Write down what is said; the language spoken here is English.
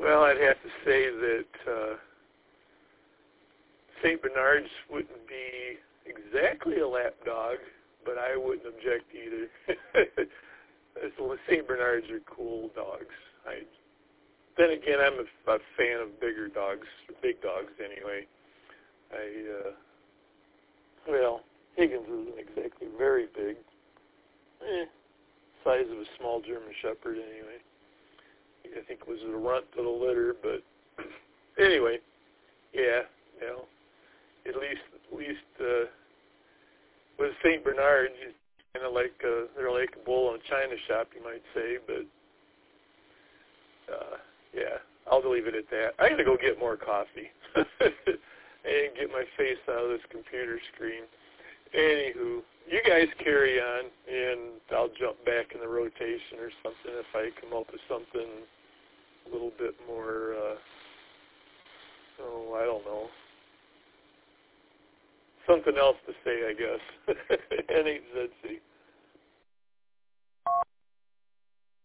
Well, I'd have to say that St. Bernards wouldn't be exactly a lap dog, but I wouldn't object either. St. Bernards are cool dogs. Then again, I'm a fan of bigger dogs, big dogs anyway. Well, Higgins isn't exactly very big. Size of a small German Shepherd anyway. I think it was a runt to the litter, but anyway, yeah, at least with St. Bernards, it's kind of like they're like a bull in a china shop, you might say, but yeah, I'll leave it at that. I'm gonna go get more coffee and get my face out of this computer screen. Anywho, you guys carry on, and I'll jump back in the rotation or something if I come up with something a little bit more, I don't know, something else to say, I guess. NHZC.